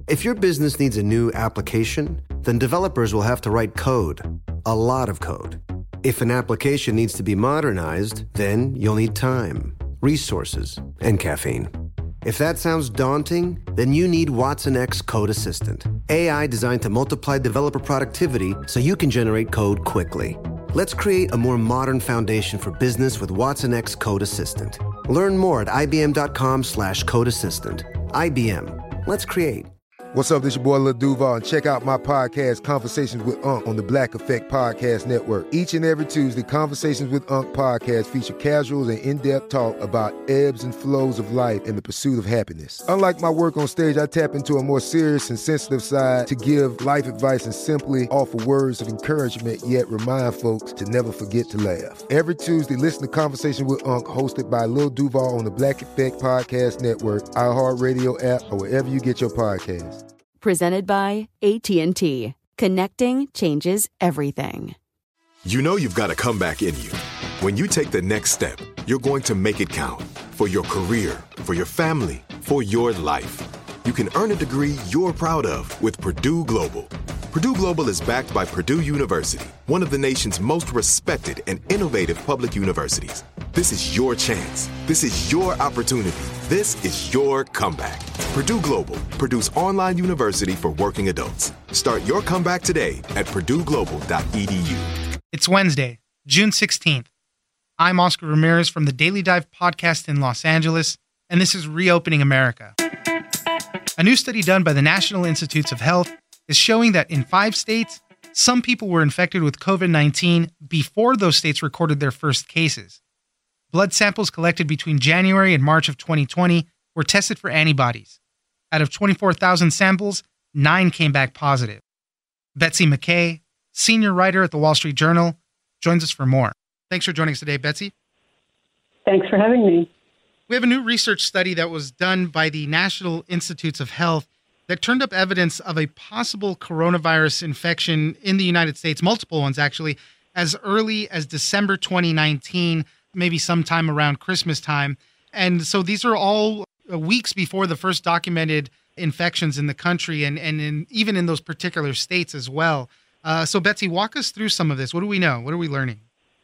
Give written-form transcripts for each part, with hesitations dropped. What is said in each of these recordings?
If your business needs a new application, then developers will have to write code, a lot of code. If an application needs to be modernized, then you'll need time, resources, and caffeine. If that sounds daunting, then you need Watson X Code Assistant, AI designed to multiply developer productivity so you can generate code quickly. Let's create a more modern foundation for business with Watson X Code Assistant. Learn more at ibm.com/code assistant. IBM. Let's create. What's up, this your boy Lil Duval, and check out my podcast, Conversations with Unc, on the Black Effect Podcast Network. Each and every Tuesday, Conversations with Unc podcast feature casuals and in-depth talk about ebbs and flows of life and the pursuit of happiness. Unlike my work on stage, I tap into a more serious and sensitive side to give life advice and simply offer words of encouragement, yet remind folks to never forget to laugh. Every Tuesday, listen to Conversation with Unc, hosted by Lil Duval on the Black Effect Podcast Network, iHeartRadio app, or wherever you get your podcasts. Presented by AT&T. Connecting changes everything. You know you've got a comeback in you. When you take the next step, you're going to make it count. For your career, for your family, for your life. You can earn a degree you're proud of with Purdue Global. Purdue Global is backed by Purdue University, one of the nation's most respected and innovative public universities. This is your chance. This is your opportunity. This is your comeback. Purdue Global, Purdue's online university for working adults. Start your comeback today at purdueglobal.edu. It's Wednesday, June 16th. I'm Oscar Ramirez from the Daily Dive podcast in Los Angeles, and this is Reopening America. A new study done by the National Institutes of Health is showing that in 5 states, some people were infected with COVID-19 before those states recorded their first cases. Blood samples collected between January and March of 2020 were tested for antibodies. Out of 24,000 samples, 9 came back positive. Betsy McKay, senior writer at the Wall Street Journal, joins us for more. Thanks for joining us today, Betsy. Thanks for having me. We have a new research study that was done by the National Institutes of Health that turned up evidence of a possible coronavirus infection in the United States, multiple ones actually, as early as December 2019, maybe sometime around Christmas time. And so these are all weeks before the first documented infections in the country and even in those particular states as well. So Betsy, walk us through some of this. What do we know? What are we learning?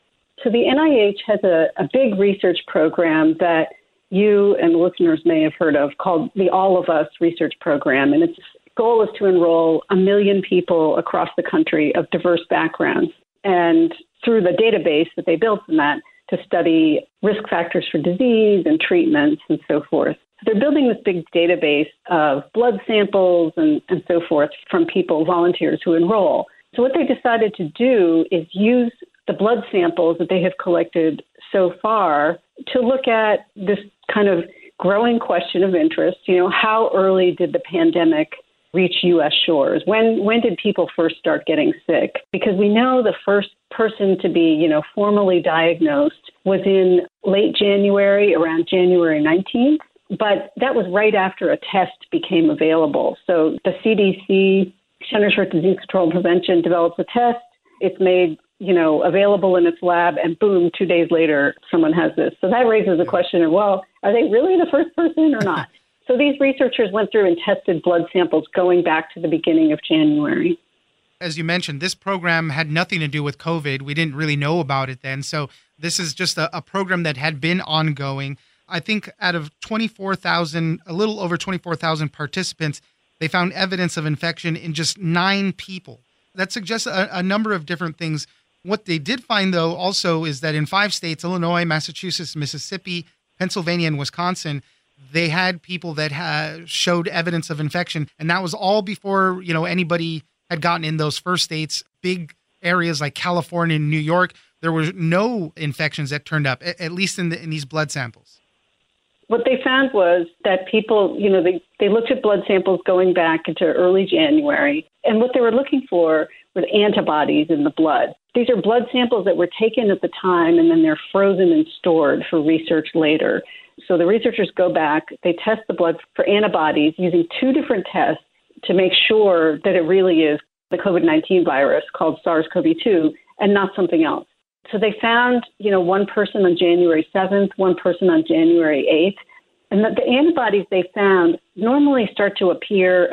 So the NIH has a big research program that you and listeners may have heard of called the All of Us Research Program. And its goal is to enroll 1 million people across the country of diverse backgrounds. And through the database that they built in that, to study risk factors for disease and treatments and so forth. So they're building this big database of blood samples and so forth from people, volunteers who enroll. So what they decided to do is use the blood samples that they have collected so far to look at this kind of growing question of interest. You know, how early did the pandemic reach U.S. shores? When did people first start getting sick? Because we know the first person to be, formally diagnosed was in late January, around January 19th. But that was right after a test became available. So the CDC, Centers for Disease Control and Prevention, develops a test. It's made, available in its lab, and boom, 2 days later, someone has this. So that raises the question of, well, are they really the first person or not? So these researchers went through and tested blood samples going back to the beginning of January. As you mentioned, this program had nothing to do with COVID. We didn't really know about it then. So this is just a program that had been ongoing. I think out of 24,000, a little over 24,000 participants, they found evidence of infection in just 9 people. That suggests a number of different things. What they did find, though, also is that in 5 states, Illinois, Massachusetts, Mississippi, Pennsylvania, and Wisconsin, they had people that showed evidence of infection. And that was all before, anybody had gotten in those first states. Big areas like California and New York, there were no infections that turned up, at least in these blood samples. What they found was that people, they looked at blood samples going back into early January, and what they were looking for were antibodies in the blood. These are blood samples that were taken at the time, and then they're frozen and stored for research later. So the researchers go back, they test the blood for antibodies using 2 different tests to make sure that it really is the COVID-19 virus called SARS-CoV-2 and not something else. So they found, one person on January 7th, one person on January 8th, and the antibodies they found normally start to appear about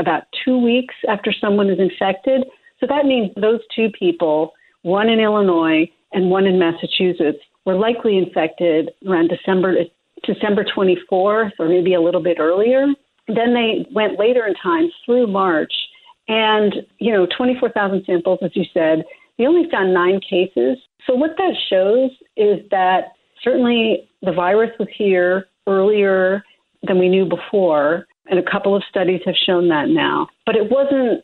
2 weeks after someone is infected. So that means those two people, one in Illinois and one in Massachusetts, were likely infected around December 24th or maybe a little bit earlier. Then they went later in time through March. And, 24,000 samples, as you said, they only found 9 cases. So what that shows is that certainly the virus was here earlier than we knew before, and a couple of studies have shown that now. But it wasn't,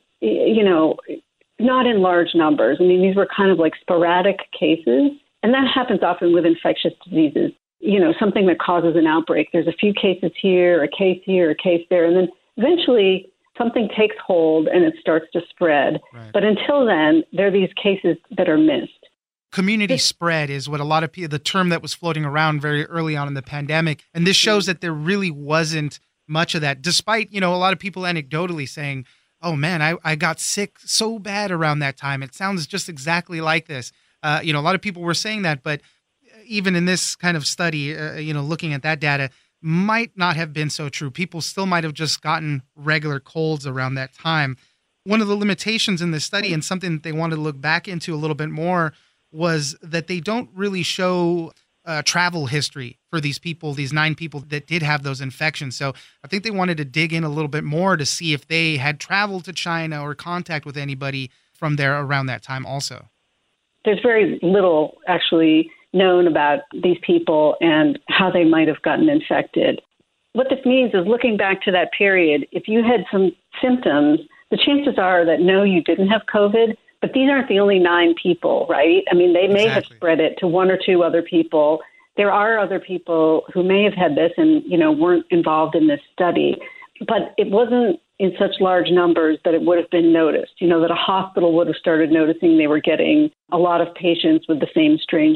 not in large numbers. I mean, these were kind of like sporadic cases, and that happens often with infectious diseases. Something that causes an outbreak. There's a few cases here, a case here, a case there, and then eventually something takes hold and it starts to spread. Right. But until then, there are these cases that are missed. Community spread is what a lot of people, the term that was floating around very early on in the pandemic. And this shows that there really wasn't much of that, despite, a lot of people anecdotally saying, oh man, I got sick so bad around that time. It sounds just exactly like this. A lot of people were saying that, but even in this kind of study, looking at that data, might not have been so true. People still might have just gotten regular colds around that time. One of the limitations in this study, and something that they wanted to look back into a little bit more, was that they don't really show travel history for these people, these 9 people that did have those infections. So I think they wanted to dig in a little bit more to see if they had traveled to China or contact with anybody from there around that time also. There's very little actually known about these people and how they might have gotten infected. What this means is, looking back to that period, if you had some symptoms, the chances are that no, you didn't have COVID, but these aren't the only 9 people, right? I mean, they may have spread it to 1 or 2 other people. There are other people who may have had this and, weren't involved in this study, but it wasn't in such large numbers that it would have been noticed, that a hospital would have started noticing they were getting a lot of patients with the same strange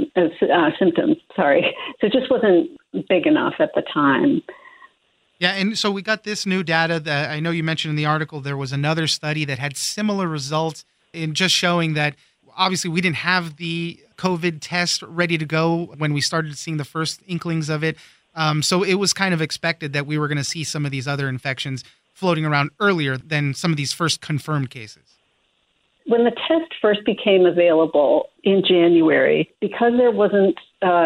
symptoms. So it just wasn't big enough at the time. Yeah, and so we got this new data that I know you mentioned in the article. There was another study that had similar results in just showing that obviously we didn't have the COVID test ready to go when we started seeing the first inklings of it. So it was kind of expected that we were going to see some of these other infections floating around earlier than some of these first confirmed cases. When the test first became available in January, because there weren't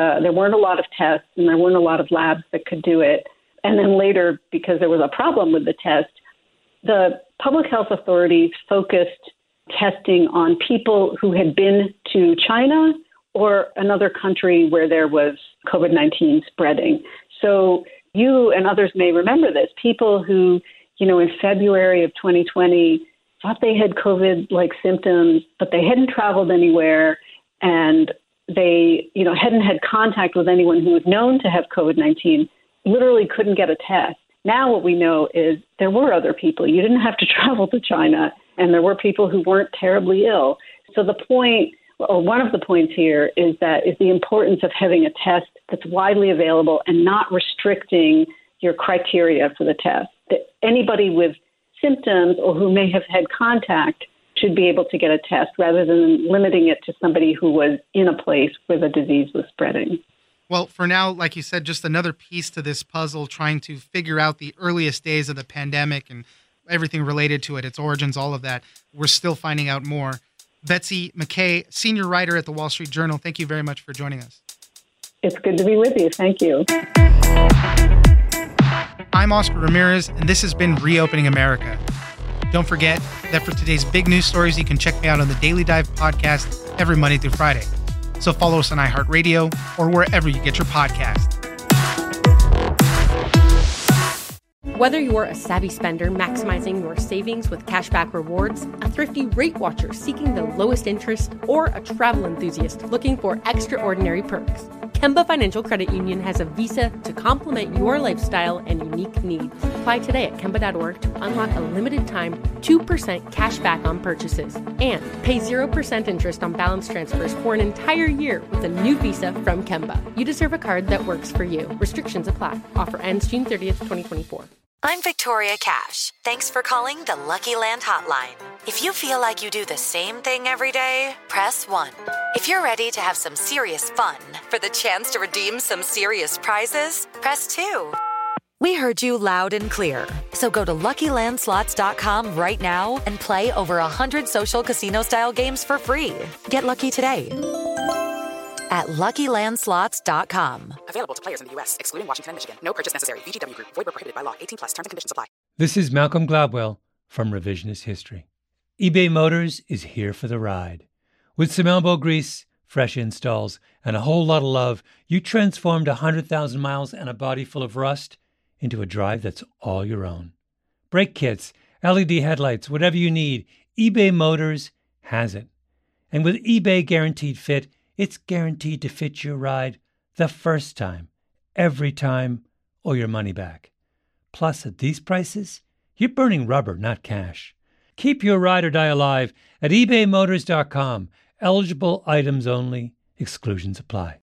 a lot of tests and there weren't a lot of labs that could do it, and then later, because there was a problem with the test, the public health authorities focused testing on people who had been to China or another country where there was COVID-19 spreading. So you and others may remember this. People who, in February of 2020 thought they had COVID-like symptoms, but they hadn't traveled anywhere and they, hadn't had contact with anyone who was known to have COVID-19, literally couldn't get a test. Now what we know is there were other people. You didn't have to travel to China, and there were people who weren't terribly ill. So the point, or one of the points here, is the importance of having a test that's widely available and not restricting your criteria for the test. That anybody with symptoms or who may have had contact should be able to get a test rather than limiting it to somebody who was in a place where the disease was spreading. Well, for now, like you said, just another piece to this puzzle, trying to figure out the earliest days of the pandemic and everything related to it, its origins, all of that. We're still finding out more. Betsy McKay, senior writer at the Wall Street Journal, thank you very much for joining us. It's good to be with you. Thank you. I'm Oscar Ramirez, and this has been Reopening America. Don't forget that for today's big news stories, you can check me out on the Daily Dive podcast every Monday through Friday. So follow us on iHeartRadio or wherever you get your podcast. Whether you're a savvy spender maximizing your savings with cashback rewards, a thrifty rate watcher seeking the lowest interest, or a travel enthusiast looking for extraordinary perks, Kemba Financial Credit Union has a visa to complement your lifestyle and unique needs. Apply today at Kemba.org to unlock a limited-time 2% cash back on purchases and pay 0% interest on balance transfers for an entire year with a new visa from Kemba. You deserve a card that works for you. Restrictions apply. Offer ends June 30th, 2024. I'm Victoria Cash. Thanks for calling the Lucky Land Hotline. If you feel like you do the same thing every day, press 1. If you're ready to have some serious fun for the chance to redeem some serious prizes, press 2. We heard you loud and clear. So go to LuckyLandSlots.com right now and play over 100 social casino-style games for free. Get lucky today at LuckyLandSlots.com. Available to players in the U.S., excluding Washington and Michigan. No purchase necessary. VGW Group. Void where prohibited by law. 18+. Terms and conditions apply. This is Malcolm Gladwell from Revisionist History. eBay Motors is here for the ride. With some elbow grease, fresh installs, and a whole lot of love, you transformed 100,000 miles and a body full of rust into a drive that's all your own. Brake kits, LED headlights, whatever you need, eBay Motors has it. And with eBay Guaranteed Fit, it's guaranteed to fit your ride the first time, every time, or your money back. Plus, at these prices, you're burning rubber, not cash. Keep your ride or die alive at ebaymotors.com. Eligible items only. Exclusions apply.